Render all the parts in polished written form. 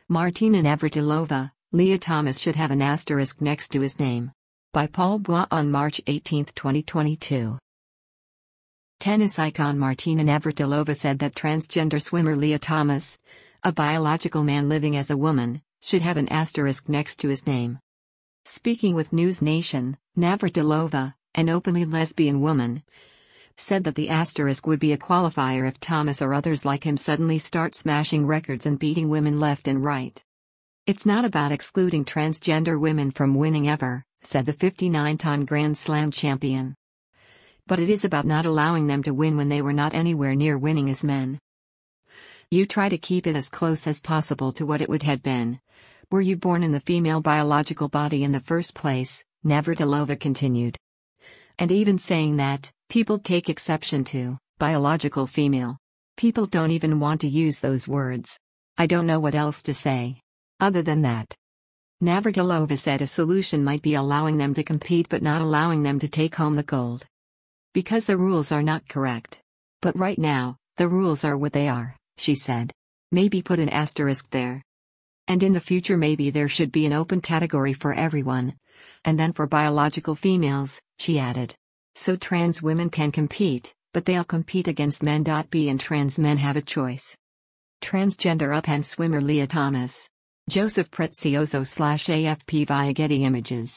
Martina Navratilova, Leah Thomas should have an asterisk next to his name. By Paul Bois on March 18, 2022. Tennis icon Martina Navratilova said that transgender swimmer Leah Thomas, a biological man living as a woman, should have an asterisk next to his name. Speaking with News Nation, Navratilova, an openly lesbian woman, said that the asterisk would be a qualifier if Thomas or others like him suddenly start smashing records and beating women left and right. "It's not about excluding transgender women from winning ever," said the 59-time Grand Slam champion. "But it is about not allowing them to win when they were not anywhere near winning as men. You try to keep it as close as possible to what it would have been. Were you born in the female biological body in the first place?" Navratilova continued. "And even saying that, people take exception to biological female. People don't even want to use those words. I don't know what else to say other than that." Navratilova said a solution might be allowing them to compete but not allowing them to take home the gold. "Because the rules are not correct. But right now, the rules are what they are," she said. "Maybe put an asterisk there. And in the future maybe there should be an open category for everyone. And then for biological females," she added. "So trans women can compete, but they'll compete against men. B and trans men have a choice." Transgender up-hand swimmer Leah Thomas. Joseph Prezioso/AFP via Getty Images.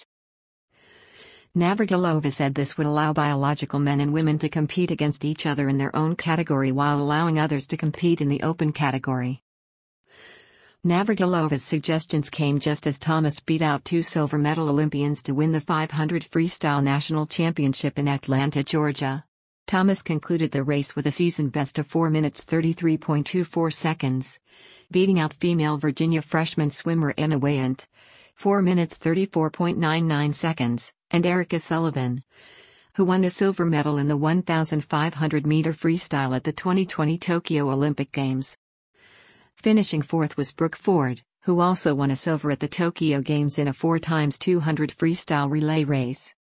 Navratilova said this would allow biological men and women to compete against each other in their own category while allowing others to compete in the open category. Navratilova's suggestions came just as Thomas beat out two silver medal Olympians to win the 500 freestyle national championship in Atlanta, Georgia. Thomas concluded the race with a season best of 4 minutes 33.24 seconds, beating out female Virginia freshman swimmer Emma Weyant, 4 minutes 34.99 seconds, and Erica Sullivan, who won a silver medal in the 1,500-meter freestyle at the 2020 Tokyo Olympic Games. Finishing fourth was Brooke Ford, who also won a silver at the Tokyo Games in a 4x200 freestyle relay race.